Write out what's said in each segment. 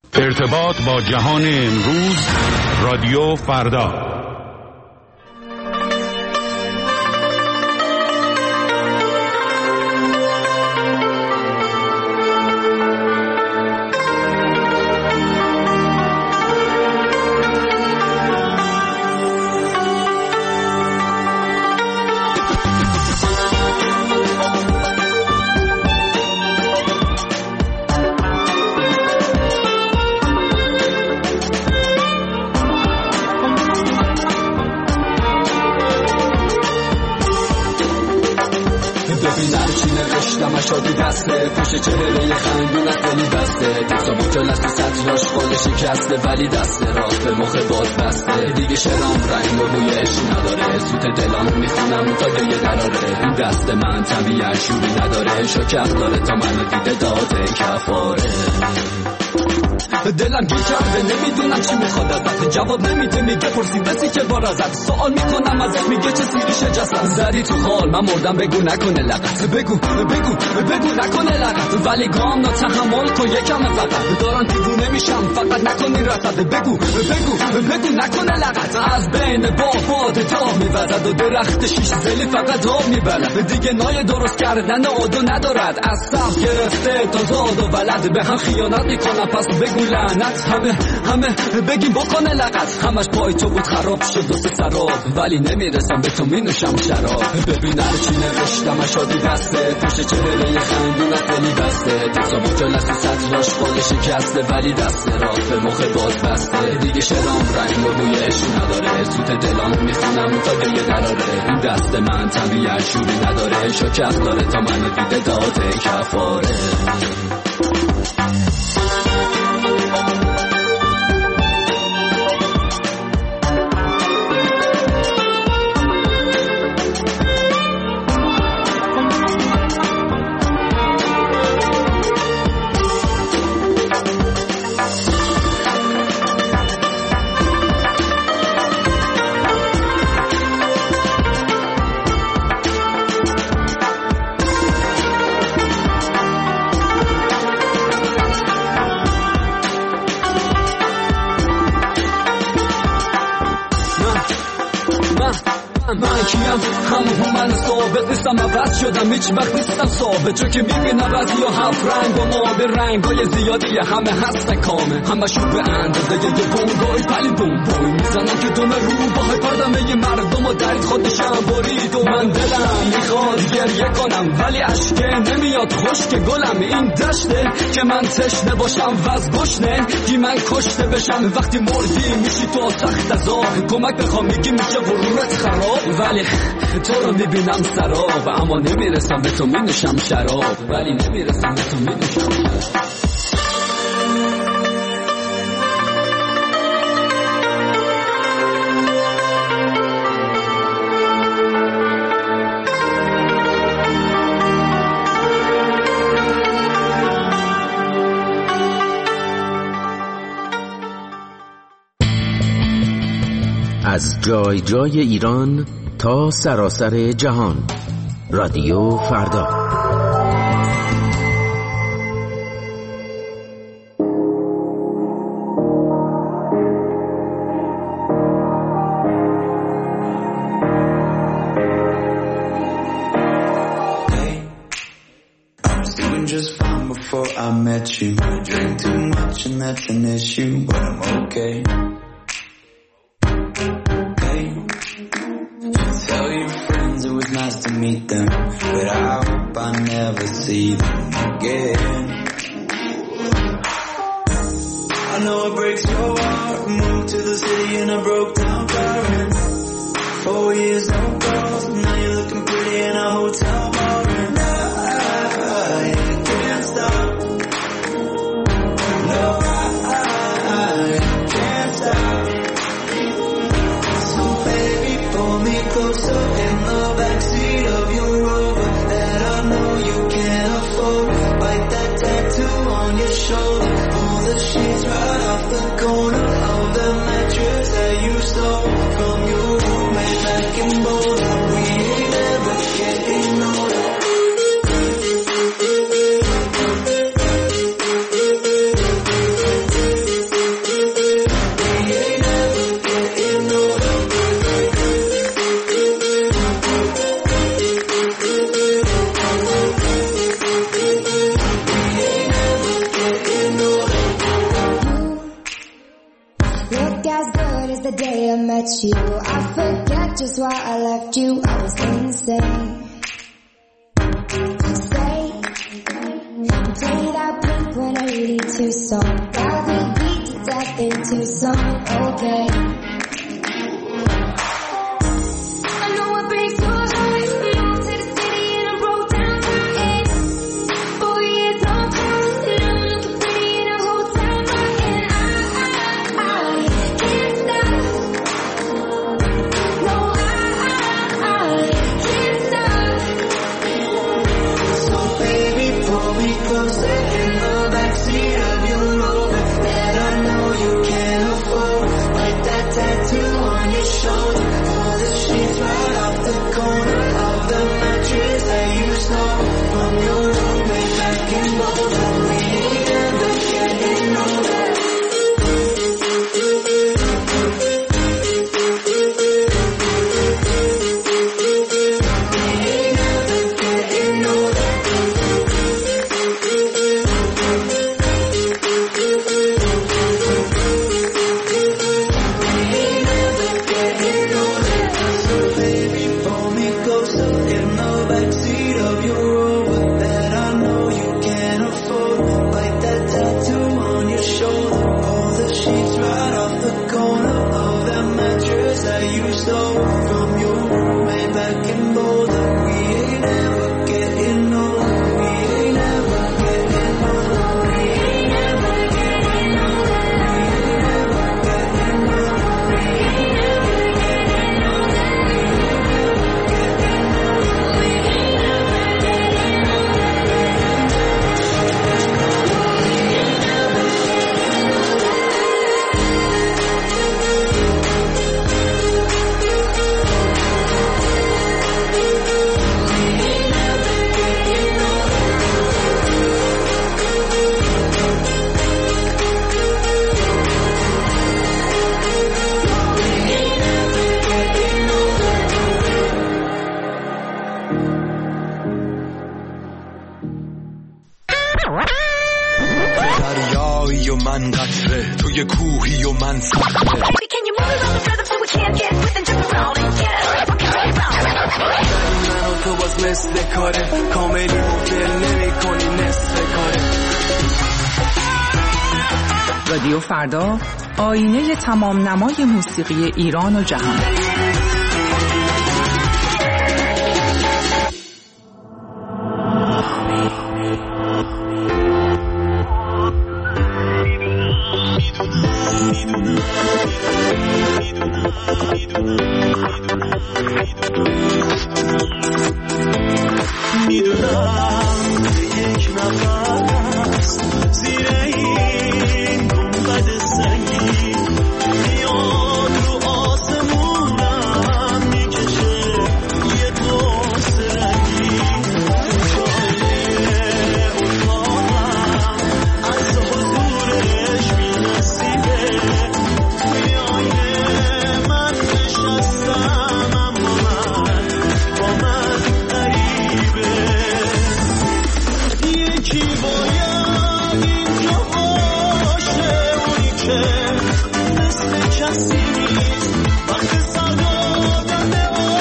ارتباط با جهان امروز، رادیو فردا. شادی دسته پوش چهره خندونت دلی بسته تیپسا بوتل از تو سطراش خاله شکسته ولی دست راست به مخ باز بسته دیگه شرام رنگ و بویش نداره سوت دلان میخونم تا یه دراره این دست من طبیعت شوری نداره شکر داره تا منو دیده داده کفاره دلم گیر کرده نمیدونم چی میخواد ازت جواب نمیده میگه پرسی بسی که بار ازت سوال میکنم ازت میگه چه سیریشه جسد زدی تو حال من مردم بگو نکنه لغت بگو نکنه لغت ولی گام تحمل کن یکم فقط دارم دیوونه میشم فقط نکنی رسد بگو نکنه لغت از بین باد تا میوزد و درخت شیش زلی فقط آب میبلد دیگه نای درست کردن عادو ندارد از صف گرفته تا زاد و ولد به هم خیانت میکنم پس بگو لعنت همه بگیم بکنه لغت همش پای تو بود خراب شد دوست سراب ولی نمیرسم به تو مینوشم شراب ببین هرچی نوشتم شادی دسته پشت چهره خندون از دلی بسته تیزا بوتل از تو سطراش خاله شکسته ولی دست راست به مخ باز بسته دیگه شرام رنگ و بویش نداره سوت دلان میخونم تا یه دراره این دست من طبیعت شوری نداره شکر داره تا منو دیده داده کفاره من کیم همون من ثابت نیستم عوض شدم هیچ وقت نیستم ثابت چون که میبینم بعضی ها هفت رنگ و ما به رنگای زیادیه همه هستن کامه همه شو به اندازه یه بونگای پلی بوم میزنم که دومه رو باهای پردمه یه مردم و درید خودشم برید و من دلم میخواد گریه کنم ولی اشکه نمیاد خشک گلم این دشته که من تشنه باشم وز گشنه که من کشته بشم وقتی مردی میشی تو سخت عذاب کمک بخوام میگی میشه غرورت خراب ولی تو رو میبینم سراب اما نمیرسم به تو مینوشم شراب ولی نمیرسم به تو مینوشم شراب از جای جای ایران تا سراسر جهان رادیو فردا Before I met you, I drink too much and that's an issue, but I'm okay. Nice to meet them, but I hope I never see them again. I know it breaks your heart. Moved to the city in a broke down car. 4 years no calls, now you're looking pretty in a hotel bar. And I can't stop. No, I can't stop. So baby, pull me closer in the backseat of your Rover that I know you can't afford. Bite that tattoo on your shoulder. Pull the sheets right off the corner of the mattress that you stole from your roommate back in Boulder. We ain't never getting older. the day I met you. I forget just why I left you. I was insane. Stay, play that Blink-182 song. Got me beat to death in Tucson. Okay. I know it breaks your heart. Moved to the city and I broke down crying. 4 years on time, and I'm looking pretty in a hotel room. And I can't stop. No, I can't stop. So baby, pull me closer in the backseat of your Rover that I know you can't afford. Like that tattoo on your shoulder, pull the sheets right off the corner of the mattress that you stole from your roommate back in Boulder. We ain't ever getting older. دریایی و من قطره توی کوهی و من صخره. Can you move around the rhythm so we can't get within jump around and get it? من و تو باز مثل کاره کاملی مفل نمی کنی نصف کاره. رادیو فردا، آینه تمام نمای موسیقی ایران و جهان. میدونم یک نفس زیر این گنبد سنگین میاد رو آسمونم میکشه یه قرص رنگین جای اتاقم از حضورش می‌نسیده میای من نشستم اما من با من غریبه یکی باید اینجا باشه اونی که مثل کسی نیست وقت سر دادن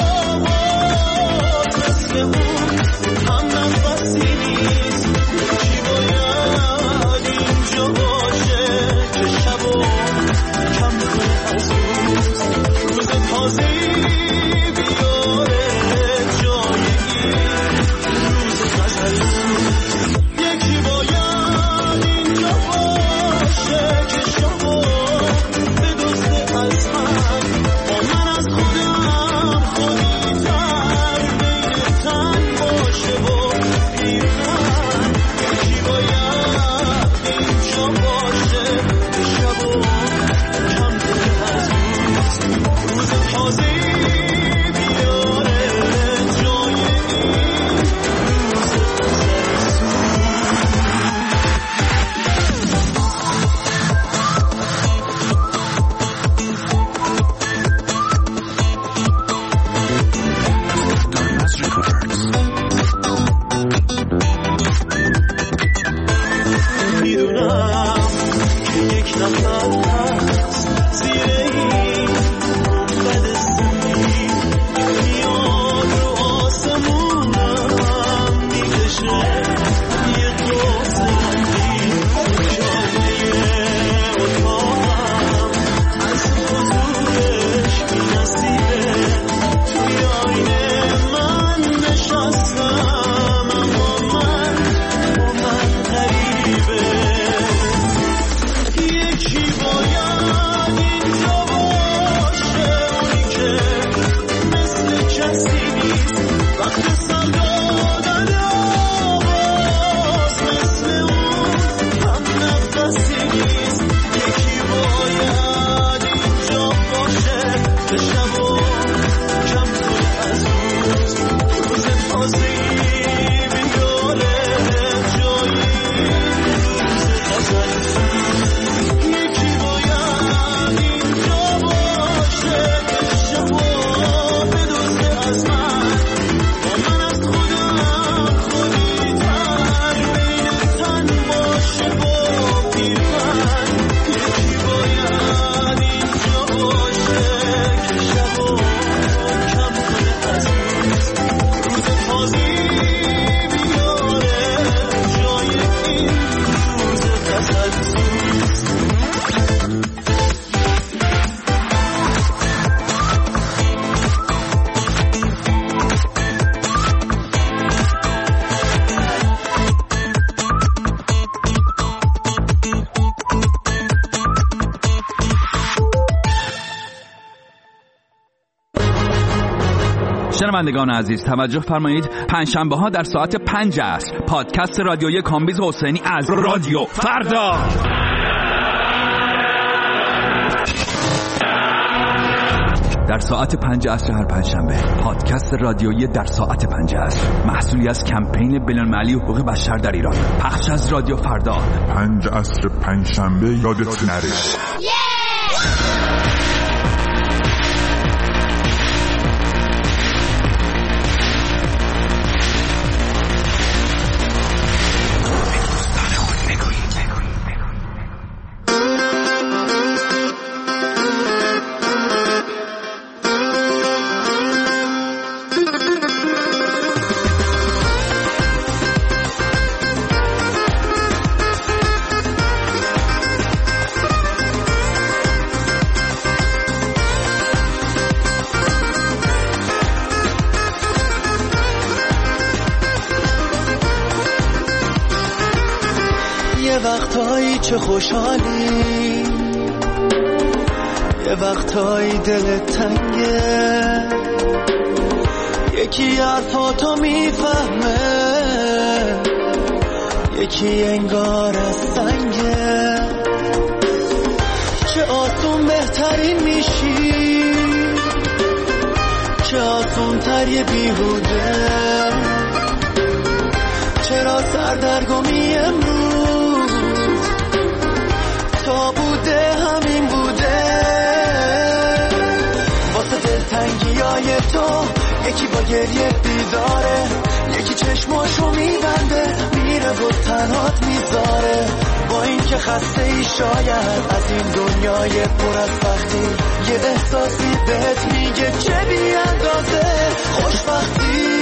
آواز مثل اون هم نفسی نیست یکی باید اینجا باشه که شبو کم کنه از روز تازه‌ای بیاره جای این روز غزل‌سوز یکی باید اینجا باشه که شما بدزده از من با من از خودم خالی‌تر بین تن باشه و پیرهن یکی باید اینجا باشه که شبو کم کنه از روز تازه‌ای بیاره جای این روز میدونم که یک نفس زیر این شنوندگان عزیز توجه فرمایید، پنجشنبه ها در ساعت 5 عصر پادکست رادیویی کامبیز حسینی از رادیو فردا در ساعت 5 عصر هر پنجشنبه. پادکست رادیویی در ساعت 5 عصر محصولی از کمپین بین‌المللی حقوق بشر در ایران، پخش از رادیو فردا. 5 عصر پنجشنبه یادت نره. چه خوشحالی، یه وقتایی دلت تنگه، یکی حرفاتو میفهمه، یکی انگار از سنگه. چه آسون بهترین میشی، چه آسون تر یه بیهوده، چرا سردرگمی امروز تا بوده همین بوده. واسه دلتنگیای تو یکی با گریه بیداره، یکی چشماشو میبنده میره و تنهات میذاره. با این که خسته ای شاید از این دنیای پر از سختی، یه احساسی بهت میگه چه بی اندازه خوشبختی.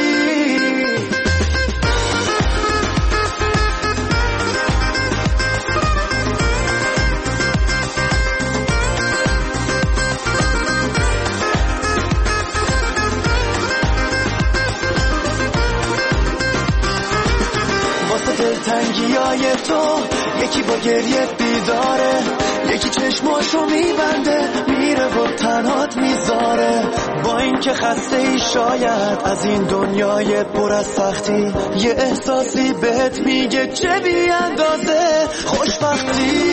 دلتنگیای تو یکی با گریه بیداره، یکی چشماشو میبنده میره و تنهات میذاره. با این که خسته ای شاید از این دنیای پر از سختی، یه احساسی بهت میگه چه بی اندازه خوشبختی.